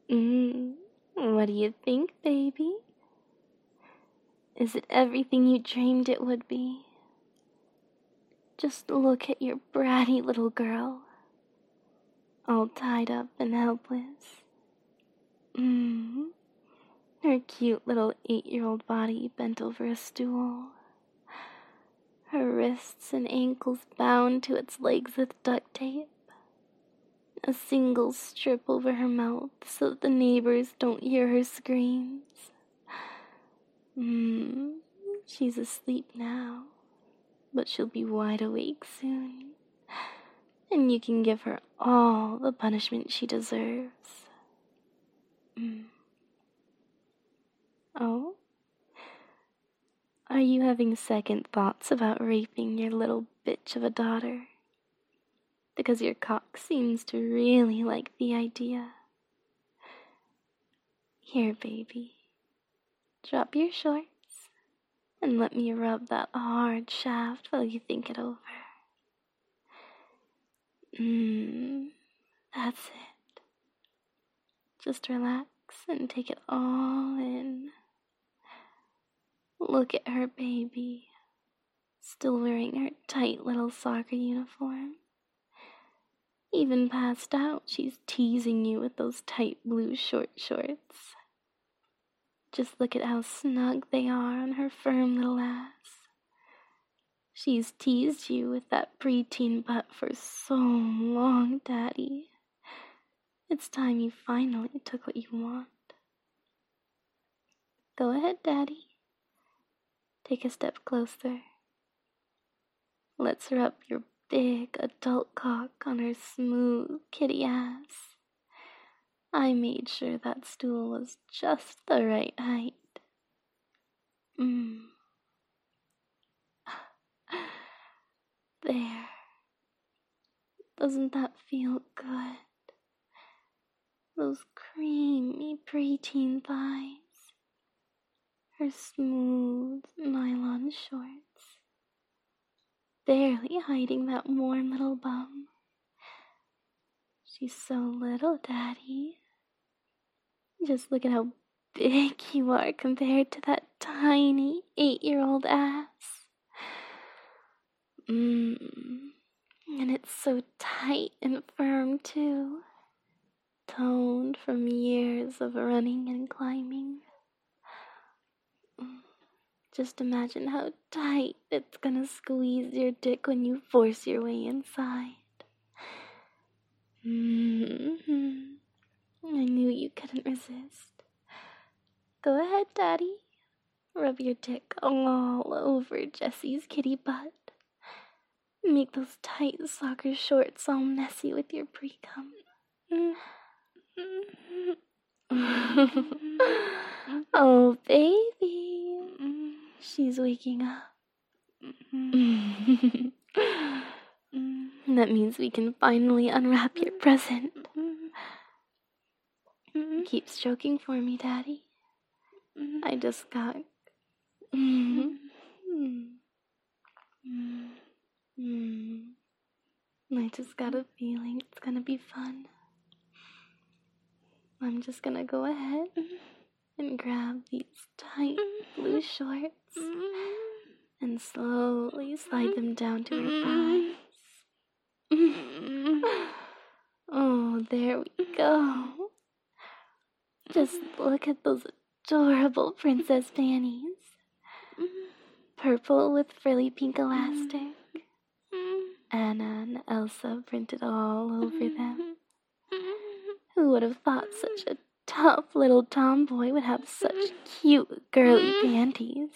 What do you think, baby? Is it everything you dreamed it would be? Just look at your bratty little girl, all tied up and helpless. Her cute little 8-year-old body bent over a stool. Her wrists and ankles bound to its legs with duct tape. A single strip over her mouth so that the neighbors don't hear her screams. She's asleep now, but she'll be wide awake soon. And you can give her all the punishment she deserves. Oh? Are you having second thoughts about raping your little bitch of a daughter? Because your cock seems to really like the idea. Here, baby. Drop your shorts and let me rub that hard shaft while you think it over. That's it. Just relax and take it all in. Look at her, baby. Still wearing her tight little soccer uniform. Even passed out, she's teasing you with those tight blue short shorts. Just look at how snug they are on her firm little ass. She's teased you with that preteen butt for so long, Daddy. It's time you finally took what you want. Go ahead, Daddy. Take a step closer. Let's rub your big adult cock on her smooth kitty ass. I made sure that stool was just the right height. There. Doesn't that feel good? Those creamy preteen thighs. Her smooth nylon shorts. Barely hiding that warm little bum. She's so little, Daddy. Just look at how big you are compared to that tiny 8-year-old ass. And it's so tight and firm, too. Toned from years of running and climbing. Just imagine how tight it's gonna squeeze your dick when you force your way inside. I knew you couldn't resist. Go ahead, Daddy. Rub your dick all over Jessie's kitty butt. Make those tight soccer shorts all messy with your pre-cum. Oh, baby. She's waking up. That means we can finally unwrap your present. Keep stroking for me, Daddy. I just got... I just got a feeling it's gonna be fun. I'm just gonna go ahead and grab these tight blue shorts and slowly slide them down to her thighs. Oh, there we go. Just look at those adorable princess panties. Purple with frilly pink elastic. Anna and Elsa printed all over them. Who would have thought such a tough little tomboy would have such cute girly panties?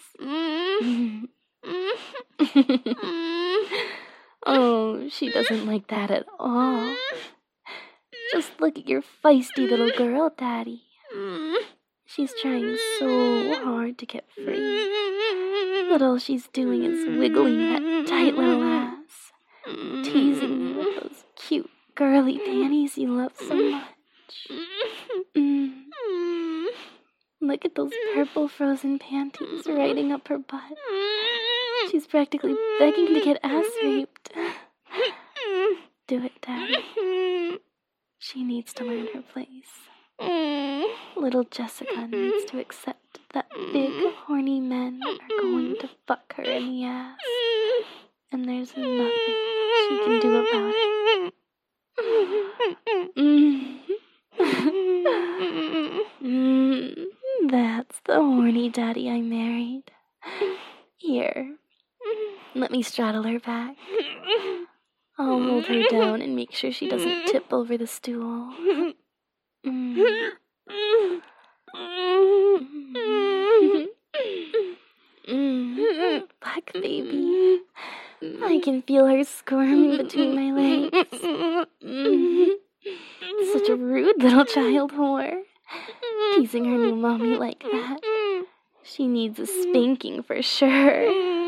Oh, she doesn't like that at all. Just look at your feisty little girl, Daddy. She's trying so hard to get free, but all she's doing is wiggling that tight little ass, teasing you with those cute girly panties you love so much. Look at those purple frozen panties riding up her butt. She's practically begging to get ass raped. Do it, Daddy. She needs to learn her place. little Jessica needs to accept that big, horny men are going to fuck her in the ass. And there's nothing she can do about it. That's the horny daddy I married. Here, let me straddle her back. I'll hold her down and make sure she doesn't tip over the stool. Fuck, baby. I can feel her squirming between my legs. Such a rude little child whore. Teasing her new mommy like that. She needs a spanking for sure.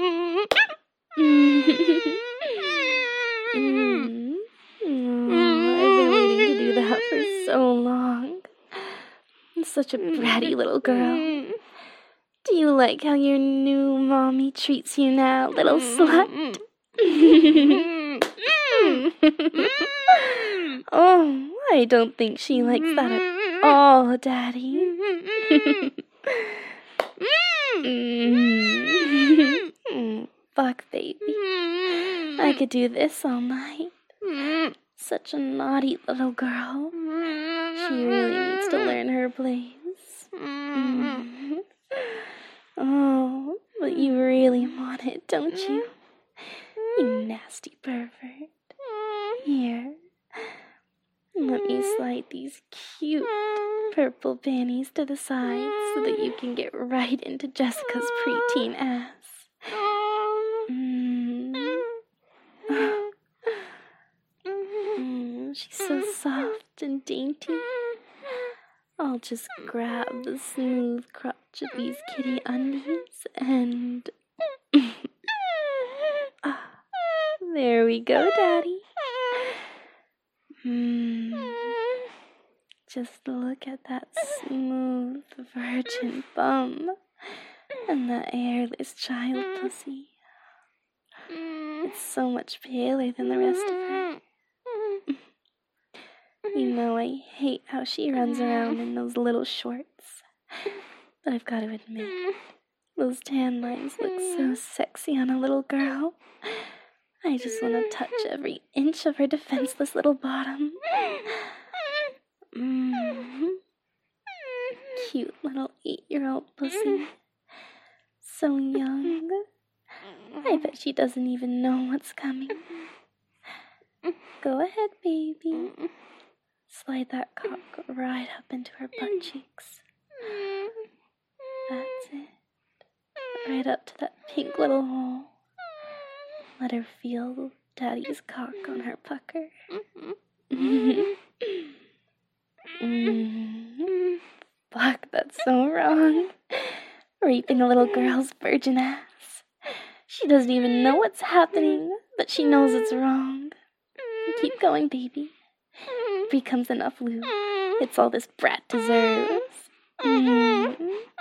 I've been waiting to do that for so long. Such a bratty little girl. Do you like how your new mommy treats you now, little slut? Oh, I don't think she likes that at all, Daddy. Fuck, baby. I could do this all night. Such a naughty little girl. She really needs to learn her place. Oh, but you really want it, don't you? You nasty pervert. Here, let me slide these cute purple panties to the side so that you can get right into Jessica's preteen ass. She's so soft and dainty. I'll just grab the smooth crotch of these kitty undies and... there we go, Daddy. Just look at that smooth virgin bum and that hairless child pussy. It's so much paler than the rest of her. You know I hate how she runs around in those little shorts. But I've got to admit, those tan lines look so sexy on a little girl. I just want to touch every inch of her defenseless little bottom. Cute little 8-year-old pussy. So young. I bet she doesn't even know what's coming. Go ahead, baby. Slide that cock right up into her butt cheeks. That's it. Right up to that pink little hole. Let her feel Daddy's cock on her pucker. Fuck, that's so wrong. Raping a little girl's virgin ass. She doesn't even know what's happening, but she knows it's wrong. Keep going, baby. Becomes enough lube. It's all this brat deserves. Oh,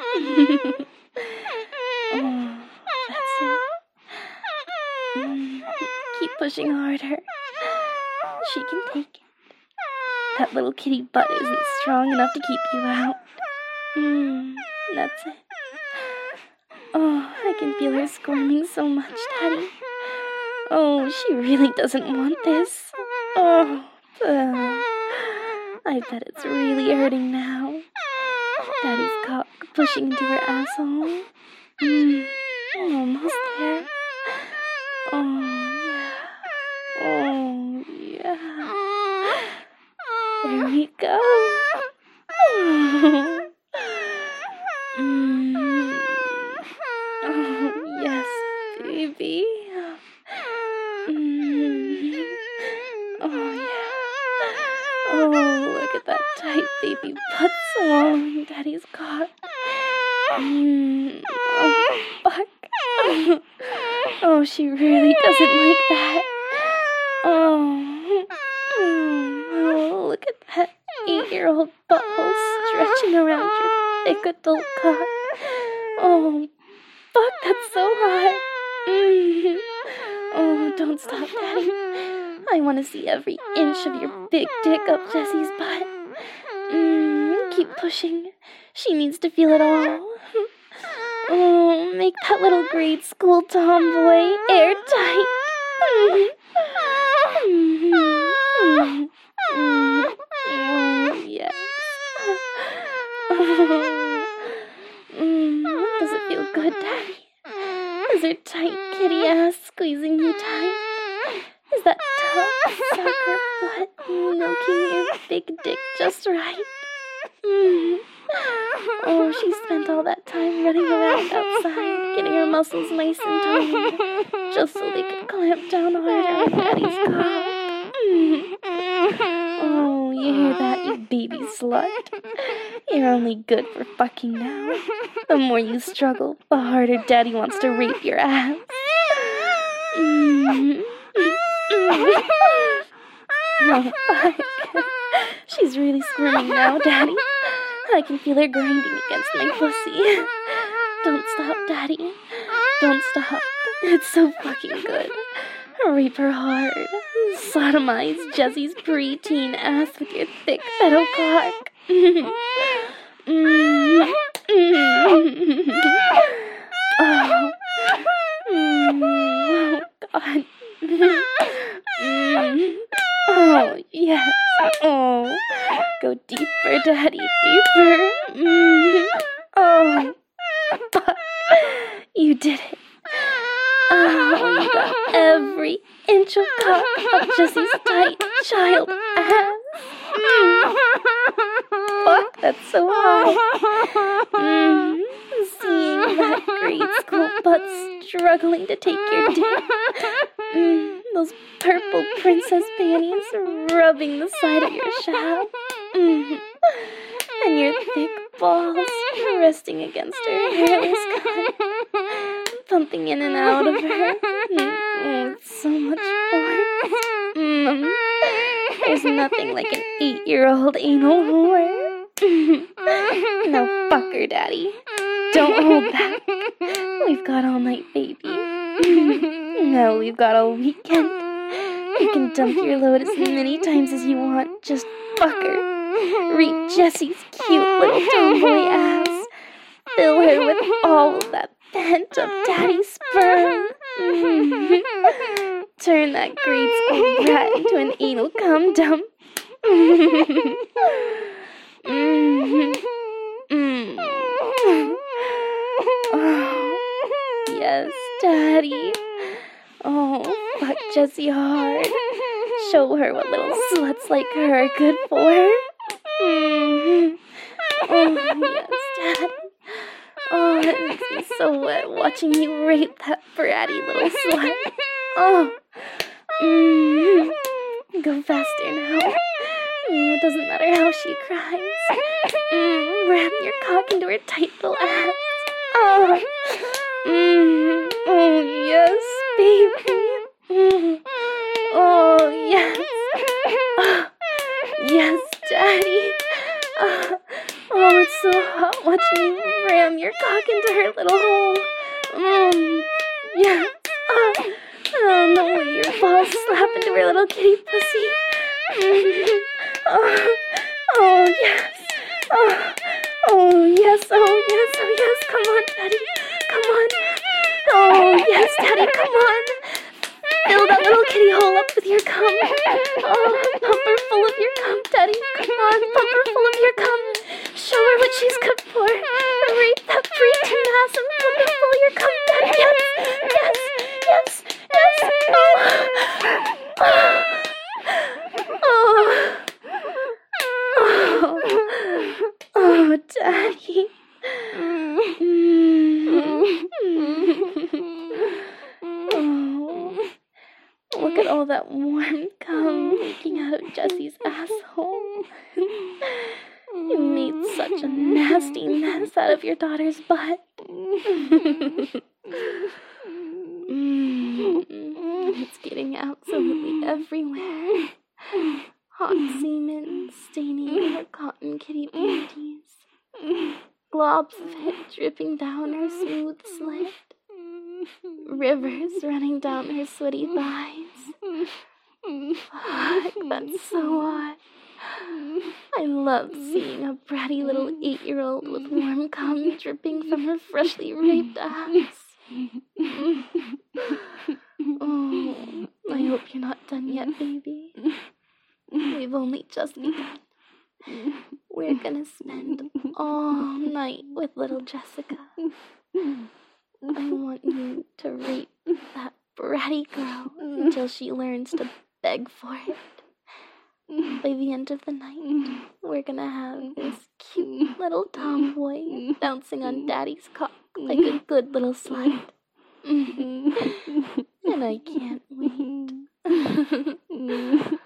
that's it. Keep pushing harder. She can take it. That little kitty butt isn't strong enough to keep you out. That's it. Oh, I can feel her squirming so much, Daddy. Oh, she really doesn't want this. Oh, I bet it's really hurting now. Daddy's cock pushing into her asshole. Almost there. Oh, yeah. Oh, yeah. There we go. Oh, yes, baby. Oh, yeah. Oh, look at that tight baby butt swallowing Daddy's cock. Oh, fuck. Oh, she really doesn't like that. Oh, look at that 8-year-old butthole stretching around your thick adult cock. Oh, fuck, that's so hot. Oh, don't stop, Daddy. I want to see every inch of your big dick up Jessie's butt. Keep pushing. She needs to feel it all. Oh, make that little grade school tomboy airtight. Oh, yes. Does it feel good, Daddy? Is her tight kitty ass squeezing you tight? Is that tough sucker butt milking your big dick just right? Oh, she spent all that time running around outside, getting her muscles nice and toned, just so they could clamp down harder on Daddy's cock. Oh, you hear that, you baby slut? You're only good for fucking now. The more you struggle, the harder Daddy wants to rape your ass. Oh, fuck. She's really squirming now, Daddy. I can feel her grinding against my pussy. Don't stop, Daddy. Don't stop. It's so fucking good. Rape her hard. Sodomize Jessie's preteen ass with your thick petal cock. Oh. God. Oh, yes. Oh. Go deeper, Daddy, deeper. Oh. Fuck. You did it. Oh, you got every inch of cock of Jessie's tight child ass. Fuck, that's so hot. Seeing that grade school butt struggling to take your dick. Those purple princess panties rubbing the side of your shaft. And your thick balls resting against her hairless cunt, pumping in and out of her. Oh, it's so much fun. There's nothing like an 8-year-old anal whore. Now fuck her, Daddy. Don't hold back. We've got all night, baby. No, we've got all weekend. You can dump your load as many times as you want. Just fuck her. Reap Jessie's cute little tomboy ass. Fill her with all of that pent-up daddy sperm. Turn that grade school brat into an anal cum dump. Oh, yes, Daddy. Oh, fuck Jessie hard. Show her what little sluts like her are good for. Oh, yes, Daddy. Oh, it makes me so wet watching you rape that bratty little slut. Oh. Go faster now. It doesn't matter how she cries. Ram your cock into her tight little ass. Oh. Oh, yes, baby. Oh, yes. Oh, yes, Daddy. Oh, it's so hot watching you ram your cock into her little hole. Yes. Oh, the way your balls slap into her little kitty pussy. Oh, yes. Oh, yes, oh, yes, oh, yes. Come on, Daddy. Come on. Oh, yes, Daddy, come on. Fill that little kitty hole up with your cum. Oh, pump her full of your cum, Daddy. Come on, pump her full of your cum. Show her what she's good for. Rape that preteen ass and pump her full of your cum, Daddy. Yes, yes, yes, yes. Oh, Daddy. Oh, look at all that warm cum leaking out of Jessie's asshole. You made such a nasty mess out of your daughter's butt. It's getting absolutely everywhere. Hot semen staining her cotton kitty panties. Globs of it dripping down her smooth slit. Rivers running down her sweaty thighs. Fuck, that's so hot. I love seeing a bratty little 8-year-old with warm cum dripping from her freshly raped ass. Oh, I hope you're not done yet, baby. We've only just begun. We're gonna spend all night with little Jessica. I want you to rape that bratty girl until she learns to beg for it. By the end of the night, we're gonna have this cute little tomboy bouncing on Daddy's cock like a good little slut. And I can't wait.